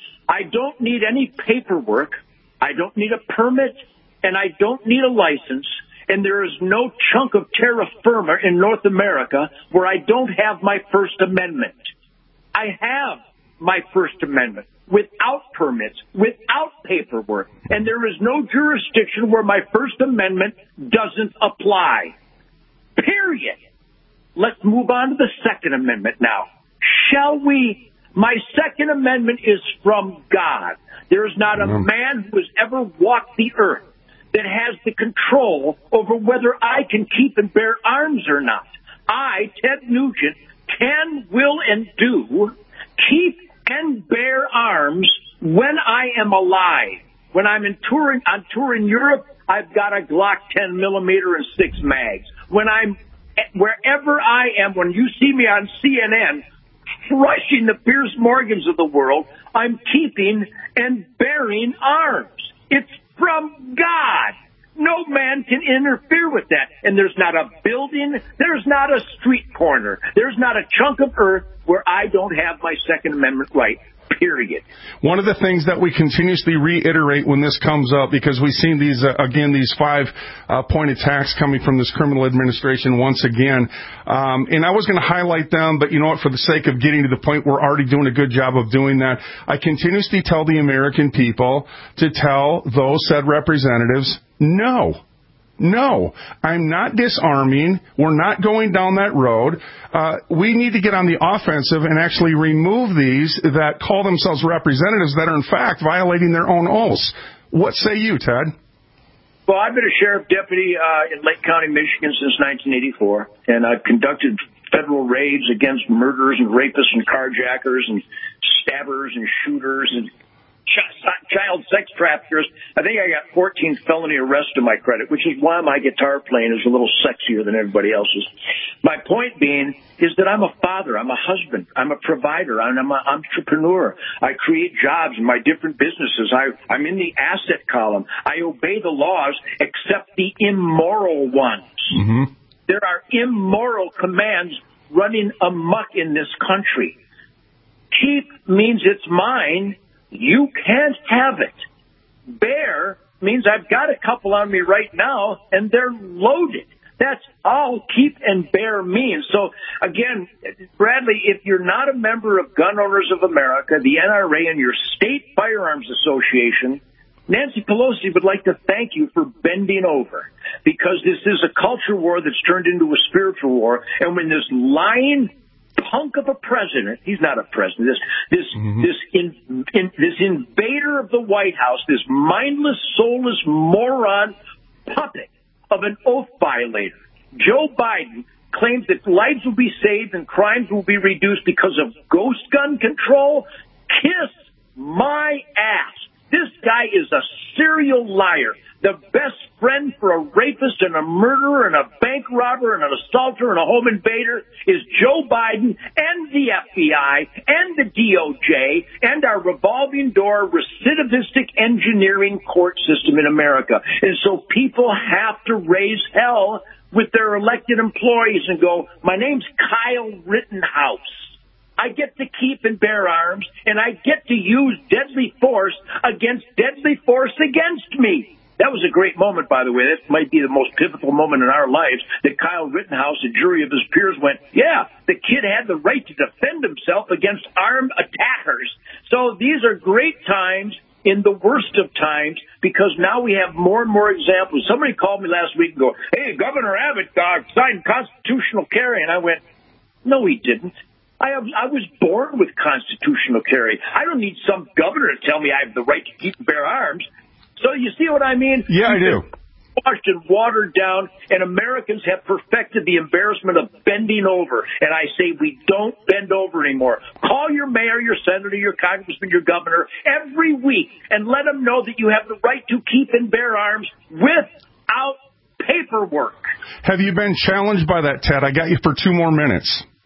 I don't need any paperwork. I don't need a permit, and I don't need a license. And there is no chunk of terra firma in North America where I don't have my First Amendment. I have my First Amendment without permits, without paperwork. And there is no jurisdiction where my First Amendment doesn't apply. Period. Let's move on to the Second Amendment now. Shall we? My Second Amendment is from God. There is not a man who has ever walked the earth that has the control over whether I can keep and bear arms or not. I, Ted Nugent, can, will, and do keep and bear arms when I am alive. When I'm in touring, on tour in Europe, I've got a Glock ten millimeter and six mags. When I'm, wherever I am, when you see me on C N N, crushing the Piers Morgans of the world. I'm keeping and bearing arms. It's from God. No man can interfere with that. And there's not a building, there's not a street corner, there's not a chunk of earth where I don't have my Second Amendment right. Period. One of the things that we continuously reiterate when this comes up, because we've seen these, uh, again, these five-point uh, attacks coming from this criminal administration once again, um, and I was going to highlight them, but you know what, for the sake of getting to the point, we're already doing a good job of doing that. I continuously tell the American people to tell those said representatives, no. No, I'm not disarming. We're not going down that road. Uh, we need to get on the offensive and actually remove these that call themselves representatives that are, in fact, violating their own oaths. What say you, Ted? Well, I've been a sheriff deputy uh, in Lake County, Michigan since nineteen eighty-four, and I've conducted federal raids against murderers and rapists and carjackers and stabbers and shooters and child sex traffickers. I think I got fourteen felony arrests to my credit, which is why my guitar playing is a little sexier than everybody else's. My point being is that I'm a father, I'm a husband, I'm a provider, I'm an entrepreneur. I create jobs in my different businesses. I, I'm in the asset column. I obey the laws except the immoral ones. Mm-hmm. There are immoral commands running amok in this country. Keep means it's mine. You can't have it. Bear means I've got a couple on me right now, and they're loaded. That's all keep and bear means. So, again, Bradley, if you're not a member of Gun Owners of America, the N R A, and your state firearms association, Nancy Pelosi would like to thank you for bending over, because this is a culture war that's turned into a spiritual war, and when this lying punk of a president, he's not a president, this this mm-hmm. this in, in, this invader of the White House, this mindless, soulless moron puppet of an oath violator, Joe Biden, claims that lives will be saved and crimes will be reduced because of ghost gun control. Kiss my ass. This guy is a serial liar. The best friend for a rapist and a murderer and a bank robber and an assaulter and a home invader is Joe Biden and the F B I and the D O J and our revolving door recidivistic engineering court system in America. And so people have to raise hell with their elected employees and go, my name's Kyle Rittenhouse. I get to keep and bear arms, and I get to use deadly force against deadly force against me. That was a great moment, by the way. That might be the most pivotal moment in our lives, that Kyle Rittenhouse, a jury of his peers, went, yeah, the kid had the right to defend himself against armed attackers. So these are great times in the worst of times, because now we have more and more examples. Somebody called me last week and go, hey, Governor Abbott uh, signed constitutional carry. And I went, no, he didn't. I, have, I was born with constitutional carry. I don't need some governor to tell me I have the right to keep and bear arms. So you see what I mean? Yeah, I do. Washed and watered down, and Americans have perfected the embarrassment of bending over. And I say we don't bend over anymore. Call your mayor, your senator, your congressman, your governor every week and let them know that you have the right to keep and bear arms without paperwork. Have you been challenged by that, Ted? I got you for two more minutes.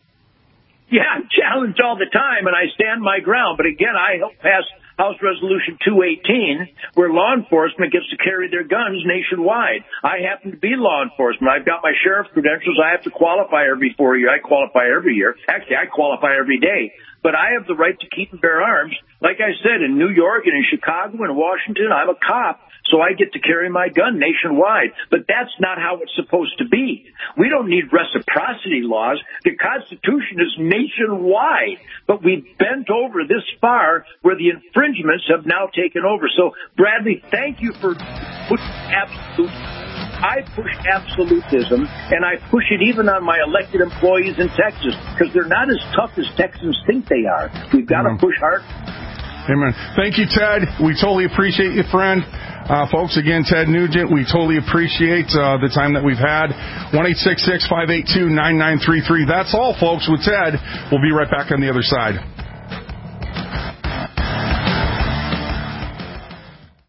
Yeah, I'm challenged all the time, and I stand my ground. But again, I helped pass House Resolution two eighteen, where law enforcement gets to carry their guns nationwide. I happen to be law enforcement. I've got my sheriff's credentials. I have to qualify every four years. I qualify every year. Actually, I qualify every day. But I have the right to keep and bear arms. Like I said, in New York and in Chicago and Washington, I'm a cop, so I get to carry my gun nationwide. But that's not how it's supposed to be. We don't need reciprocity laws. The Constitution is nationwide. But we've bent over this far where the infringements have now taken over. So, Bradley, thank you for pushing absolute. I push absolutism, and I push it even on my elected employees in Texas, because they're not as tough as Texans think they are. We've got to push hard. Amen. Thank you, Ted. We totally appreciate you, friend. Uh, folks, again, Ted Nugent, we totally appreciate uh, the time that we've had. one eight six six, five eight two, nine nine three three. That's all, folks, with Ted. We'll be right back on the other side.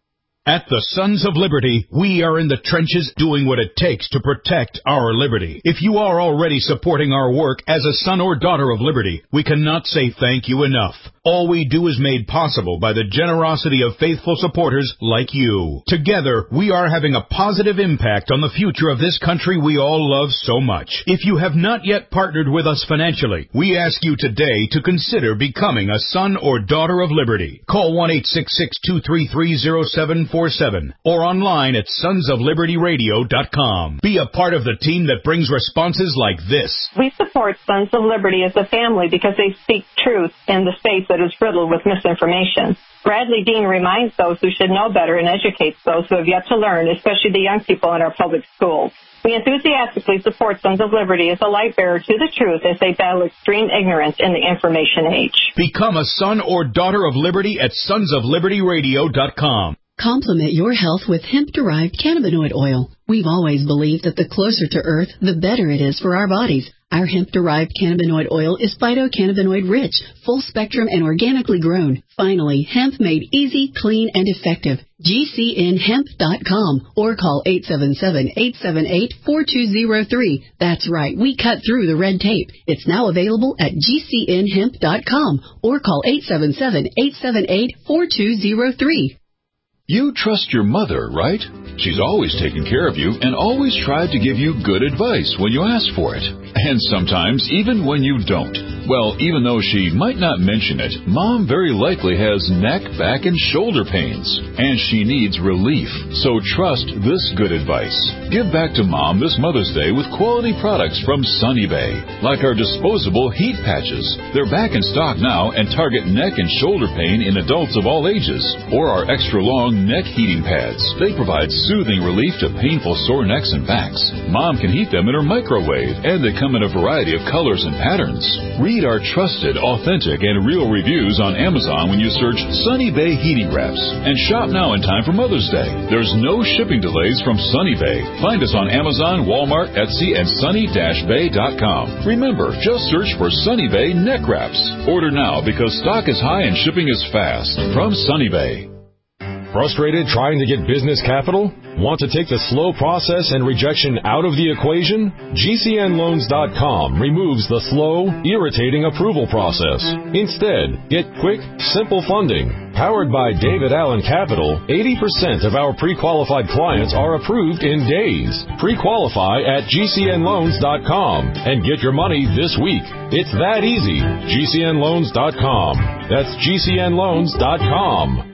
At the Sons of Liberty, we are in the trenches doing what it takes to protect our liberty. If you are already supporting our work as a son or daughter of liberty, we cannot say thank you enough. All we do is made possible by the generosity of faithful supporters like you. Together, we are having a positive impact on the future of this country we all love so much. If you have not yet partnered with us financially, we ask you today to consider becoming a son or daughter of liberty. Call one eight six six, two three three, zero seven four seven or online at sons of liberty radio dot com. Be a part of the team that brings responses like this. We support Sons of Liberty as a family because they speak truth in the space that is riddled with misinformation. Bradley Dean reminds those who should know better and educates those who have yet to learn, especially the young people in our public schools. We enthusiastically support Sons of Liberty as a light bearer to the truth as they battle extreme ignorance in the information age. Become a son or daughter of liberty at sons of liberty radio dot com. Complement your health with hemp-derived cannabinoid oil. We've always believed that the closer to Earth, the better it is for our bodies. Our hemp-derived cannabinoid oil is phytocannabinoid-rich, full-spectrum, and organically grown. Finally, hemp made easy, clean, and effective. G C N hemp dot com or call eight seven seven, eight seven eight, four two zero three. That's right, we cut through the red tape. It's now available at G C N hemp dot com or call eight seven seven, eight seven eight, four two zero three. You trust your mother, right? She's always taken care of you and always tried to give you good advice when you ask for it. And sometimes even when you don't. Well, even though she might not mention it, Mom very likely has neck, back, and shoulder pains. And she needs relief. So trust this good advice. Give back to Mom this Mother's Day with quality products from Sunny Bay. Like our disposable heat patches. They're back in stock now and target neck and shoulder pain in adults of all ages. Or our extra long neck heating pads. They provide soothing relief to painful sore necks and backs. Mom can heat them in her microwave, and they come in a variety of colors and patterns. Read our trusted, authentic, and real reviews on Amazon when you search Sunny Bay Heating Wraps. And shop now in time for Mother's Day. There's no shipping delays from Sunny Bay. Find us on Amazon, Walmart, Etsy, and sunny dash bay dot com. Remember, just search for Sunny Bay Neck Wraps. Order now because stock is high and shipping is fast. From Sunny Bay. Frustrated trying to get business capital? Want to take the slow process and rejection out of the equation? G C N loans dot com removes the slow, irritating approval process. Instead, get quick, simple funding. Powered by David Allen Capital, eighty percent of our pre-qualified clients are approved in days. Pre-qualify at G C N loans dot com and get your money this week. It's that easy. G C N loans dot com. That's G C N loans dot com.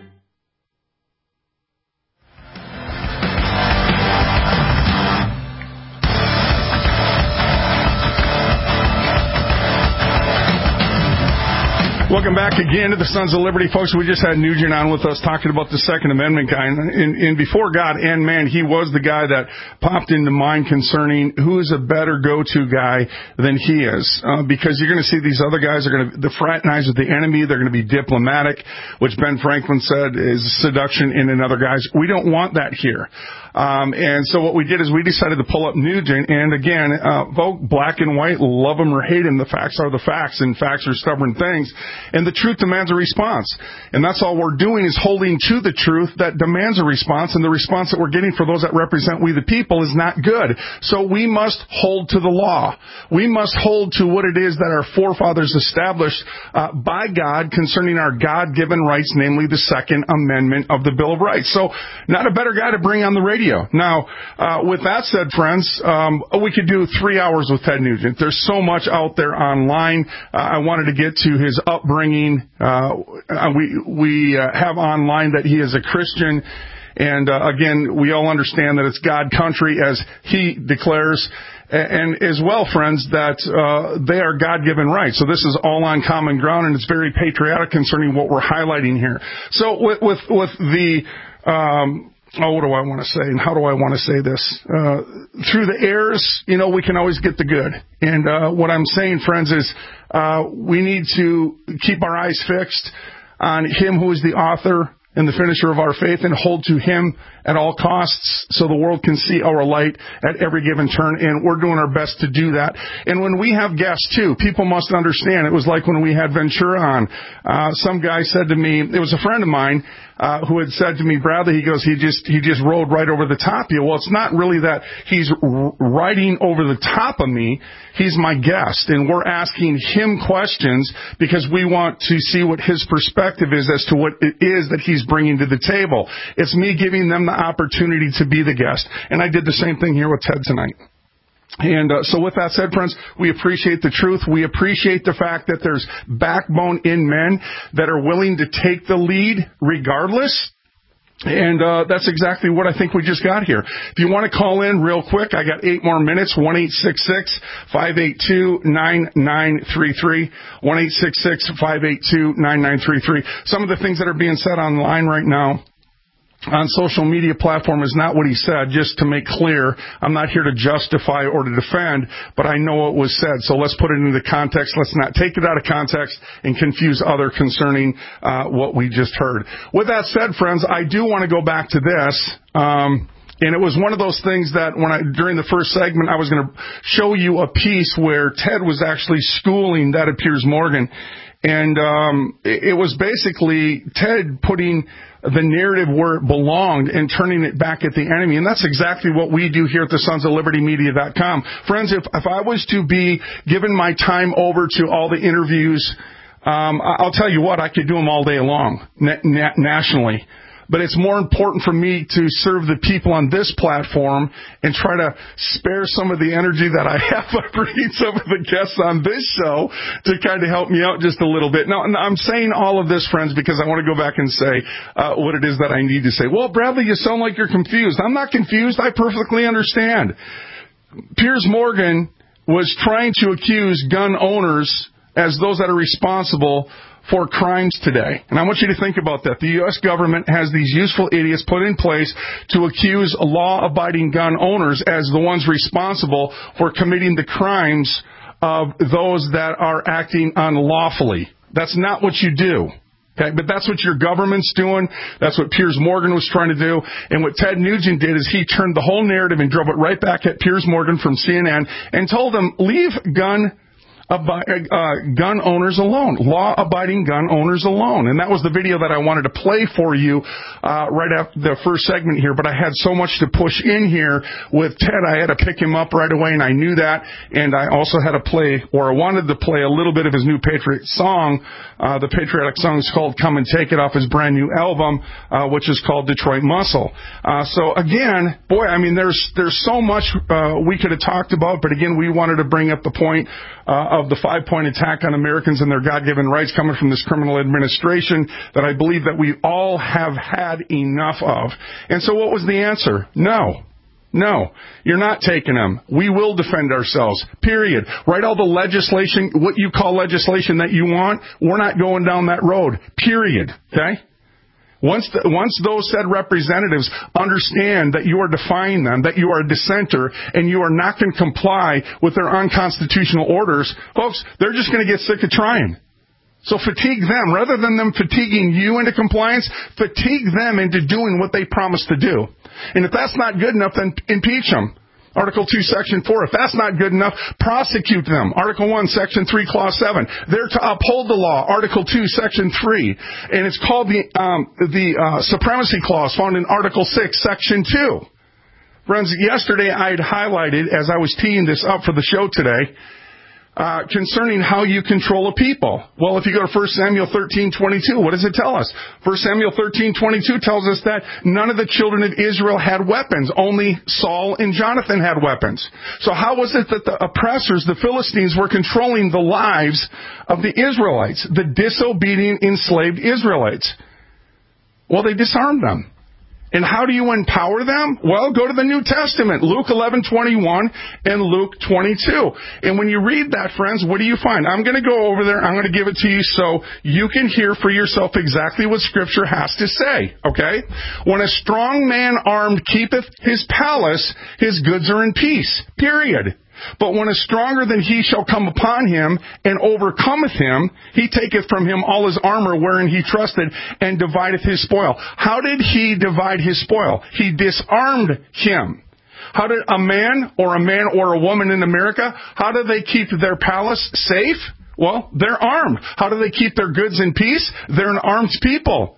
Welcome back again to the Sons of Liberty, folks. We just had Nugent on with us talking about the Second Amendment guy. And, and, and before God and man, he was the guy that popped into mind concerning who is a better go-to guy than he is. Uh, because you're going to see these other guys are going to fraternize with the enemy. They're going to be diplomatic, which Ben Franklin said is seduction in another guys. We don't want that here. Um, and so what we did is we decided to pull up Nugent, and again, uh, vote black and white, love him or hate him. The facts are the facts, and facts are stubborn things. And the truth demands a response. And that's all we're doing is holding to the truth that demands a response, and the response that we're getting for those that represent we the people is not good. So we must hold to the law. We must hold to what it is that our forefathers established uh, by God concerning our God-given rights, namely the Second Amendment of the Bill of Rights. So not a better guy to bring on the radio. Now, uh, with that said, friends, um, we could do three hours with Ted Nugent. There's so much out there online. Uh, I wanted to get to his upbringing. Uh, we we uh, have online that he is a Christian. And, uh, again, we all understand that it's God country, as he declares. And as well, friends, that uh, they are God-given rights. So this is all on common ground, and it's very patriotic concerning what we're highlighting here. So with with, with the... Um, Oh, what do I want to say, and how do I want to say this? Uh, through the airs, you know, we can always get the good. And uh, what I'm saying, friends, is uh, we need to keep our eyes fixed on him who is the author and the finisher of our faith, and hold to him at all costs so the world can see our light at every given turn. And we're doing our best to do that. And when we have guests, too, people must understand. It was like when we had Ventura on. Uh, some guy said to me, it was a friend of mine, uh, who had said to me, Bradley, he goes, he just he just rode right over the top of you. Well, it's not really that he's r- riding over the top of me. He's my guest, and we're asking him questions because we want to see what his perspective is as to what it is that he's bringing to the table. It's me giving them the opportunity to be the guest. And I did the same thing here with Ted tonight. And uh, so with that said, friends, we appreciate the truth. We appreciate the fact that there's backbone in men that are willing to take the lead regardless. And uh, that's exactly what I think we just got here. If you want to call in real quick, I got eight more minutes, one eight six six, five eight two, nine nine three three, one eight six six, five eight two, nine nine three three. Some of the things that are being said online right now on social media platform is not what he said, just to make clear. I'm not here to justify or to defend, but I know what was said. So let's put it into the context. Let's not take it out of context and confuse other concerning uh, what we just heard. With that said, friends, I do want to go back to this. Um, And it was one of those things that when I, during the first segment, I was going to show you a piece where Ted was actually schooling that at Piers Morgan. And um, it, it was basically Ted putting the narrative where it belonged and turning it back at the enemy. And that's exactly what we do here at the Sons of Liberty Media dot com. Friends, if, if I was to be given my time over to all the interviews, um, I'll tell you what, I could do them all day long, na- na- nationally. But it's more important for me to serve the people on this platform and try to spare some of the energy that I have by bringing some of the guests on this show to kind of help me out just a little bit. Now, I'm saying all of this, friends, because I want to go back and say uh, what it is that I need to say. Well, Bradley, you sound like you're confused. I'm not confused. I perfectly understand. Piers Morgan was trying to accuse gun owners as those that are responsible for crimes today. And I want you to think about that. The U S government has these useful idiots put in place to accuse law-abiding gun owners as the ones responsible for committing the crimes of those that are acting unlawfully. That's not what you do. Okay, but that's what your government's doing. That's what Piers Morgan was trying to do. And what Ted Nugent did is he turned the whole narrative and drove it right back at Piers Morgan from C N N and told him, leave gun Abi- uh, gun owners alone, law-abiding gun owners alone. And that was the video that I wanted to play for you uh, right after the first segment here, but I had so much to push in here with Ted, I had to pick him up right away, and I knew that. And I also had to play, or I wanted to play a little bit of his new patriot song. Uh, the patriotic song is called Come and Take It off his brand new album, uh, which is called Detroit Muscle. Uh, so again, boy, I mean, there's there's so much uh, we could have talked about, but again, we wanted to bring up the point uh, of the five-point attack on Americans and their God-given rights coming from this criminal administration that I believe that we all have had enough of. And so what was the answer? No. No, you're not taking them. We will defend ourselves, period. Write all the legislation, what you call legislation that you want, we're not going down that road, period, okay? Once the, once those said representatives understand that you are defying them, that you are a dissenter, and you are not going to comply with their unconstitutional orders, folks, they're just going to get sick of trying. So fatigue them. Rather than them fatiguing you into compliance, fatigue them into doing what they promised to do. And if that's not good enough, then impeach them. Article two, Section four. If that's not good enough, prosecute them. Article one, Section three, Clause seven. They're to uphold the law. Article two, Section three. And it's called the um, the uh, Supremacy Clause found in Article six, Section two. Friends, yesterday I had highlighted, as I was teeing this up for the show today, Uh, concerning how you control a people. Well, if you go to First Samuel thirteen twenty-two, what does it tell us? First Samuel thirteen twenty-two tells us that none of the children of Israel had weapons. Only Saul and Jonathan had weapons. So how was it that the oppressors, the Philistines, were controlling the lives of the Israelites, the disobedient, enslaved Israelites? Well, they disarmed them. And how do you empower them? Well, go to the New Testament, Luke eleven twenty-one and Luke twenty-two. And when you read that, friends, what do you find? I'm going to go over there. I'm going to give it to you so you can hear for yourself exactly what Scripture has to say, okay? When a strong man armed keepeth his palace, his goods are in peace, period. But when a stronger than he shall come upon him and overcometh him, he taketh from him all his armor wherein he trusted and divideth his spoil. How did he divide his spoil? He disarmed him. How did a man or a man or a woman in America, how do they keep their palace safe? Well, they're armed. How do they keep their goods in peace? They're an armed people.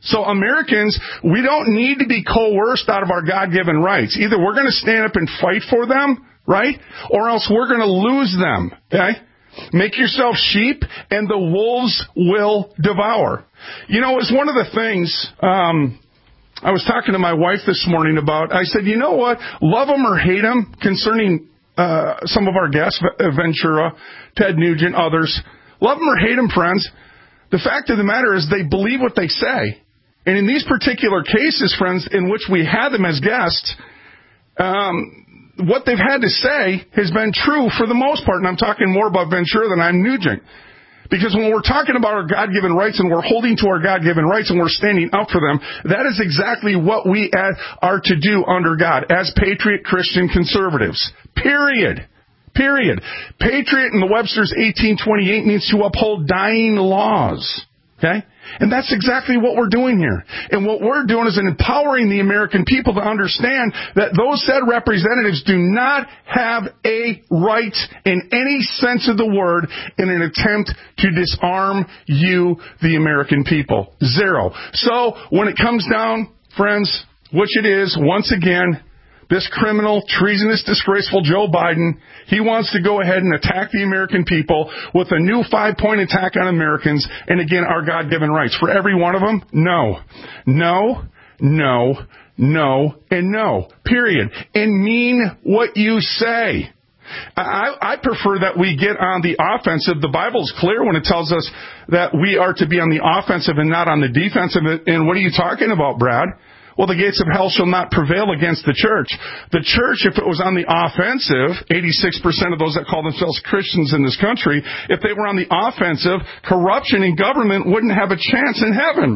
So Americans, we don't need to be coerced out of our God-given rights. Either we're going to stand up and fight for them, right? Or else we're going to lose them, okay? Make yourself sheep, and the wolves will devour. You know, it's one of the things um, I was talking to my wife this morning about. I said, you know what? Love them or hate them concerning uh, some of our guests, Ventura, Ted Nugent, others. Love them or hate them, friends. The fact of the matter is they believe what they say. And in these particular cases, friends, in which we had them as guests, um, what they've had to say has been true for the most part. And I'm talking more about Ventura than I'm Nugent. Because when we're talking about our God-given rights and we're holding to our God-given rights and we're standing up for them, that is exactly what we are to do under God as patriot Christian conservatives. Period. Period. Patriot in the Webster's eighteen twenty-eight means to uphold dying laws. Okay? And that's exactly what we're doing here. And what we're doing is empowering the American people to understand that those said representatives do not have a right in any sense of the word in an attempt to disarm you, the American people. Zero. So when it comes down, friends, which it is, once again, this criminal, treasonous, disgraceful Joe Biden, he wants to go ahead and attack the American people with a new five-point attack on Americans, and again, our God-given rights. For every one of them, no. No, no, no, and no. Period. And mean what you say. I, I prefer that we get on the offensive. The Bible's clear when it tells us that we are to be on the offensive and not on the defensive. And what are you talking about, Brad? Well, the gates of hell shall not prevail against the church. The church, if it was on the offensive, eighty-six percent of those that call themselves Christians in this country, if they were on the offensive, corruption in government wouldn't have a chance in heaven.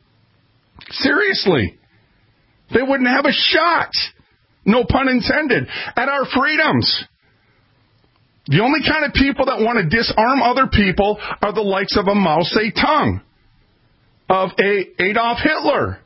Seriously. They wouldn't have a shot. No pun intended. At our freedoms. The only kind of people that want to disarm other people are the likes of a Mao Zedong, of a Adolf Hitler,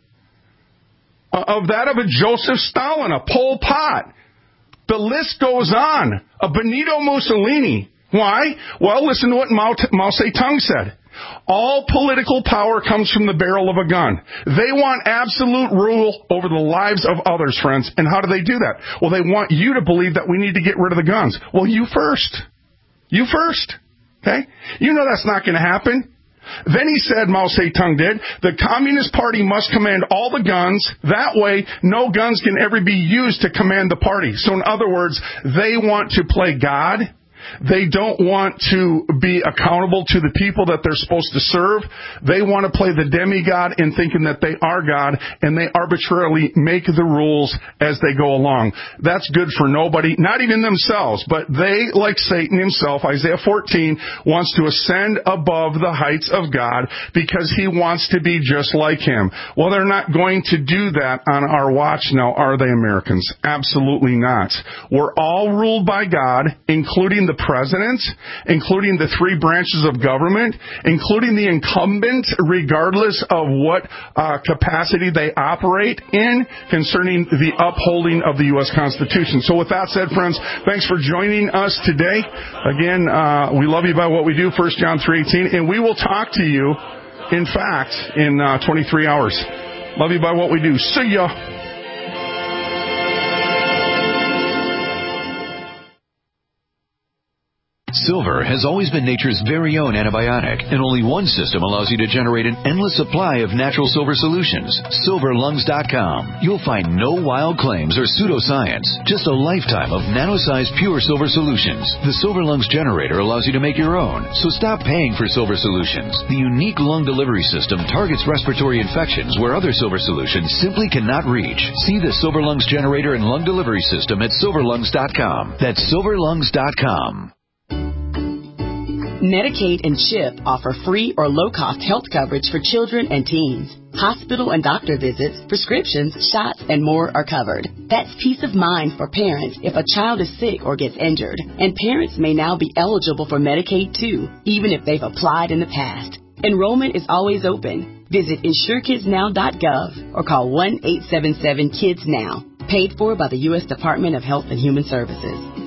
of that of a Joseph Stalin, a Pol Pot. The list goes on. A Benito Mussolini. Why? Well, listen to what Mao, Mao Zedong said. All political power comes from the barrel of a gun. They want absolute rule over the lives of others, friends. And how do they do that? Well, they want you to believe that we need to get rid of the guns. Well, you first. You first. Okay? You know that's not going to happen. Then he said, Mao Zedong did, the Communist Party must command all the guns. That way, no guns can ever be used to command the party. So in other words, they want to play God. They don't want to be accountable to the people that they're supposed to serve. They want to play the demigod in thinking that they are God, and they arbitrarily make the rules as they go along. That's good for nobody, not even themselves, but they, like Satan himself, Isaiah fourteen, wants to ascend above the heights of God because he wants to be just like him. Well, they're not going to do that on our watch now, are they, Americans? Absolutely not. We're all ruled by God, including the president, including the three branches of government, including the incumbent, regardless of what uh, capacity they operate in, concerning the upholding of the U S Constitution. So with that said, friends, thanks for joining us today. Again, uh, we love you by what we do, First John three eighteen, and we will talk to you, in fact, in uh, twenty-three hours. Love you by what we do. See ya. Silver has always been nature's very own antibiotic, and only one system allows you to generate an endless supply of natural silver solutions. silver lungs dot com. You'll find no wild claims or pseudoscience, just a lifetime of nano-sized pure silver solutions. The Silver Lungs generator allows you to make your own, so stop paying for silver solutions. The unique lung delivery system targets respiratory infections where other silver solutions simply cannot reach. See the Silver Lungs generator and lung delivery system at silver lungs dot com. That's silver lungs dot com. Medicaid and CHIP offer free or low-cost health coverage for children and teens. Hospital and doctor visits, prescriptions, shots, and more are covered. That's peace of mind for parents if a child is sick or gets injured. And parents may now be eligible for Medicaid, too, even if they've applied in the past. Enrollment is always open. Visit insure kids now dot gov or call one eight seven seven kids now. Paid for by the U S Department of Health and Human Services.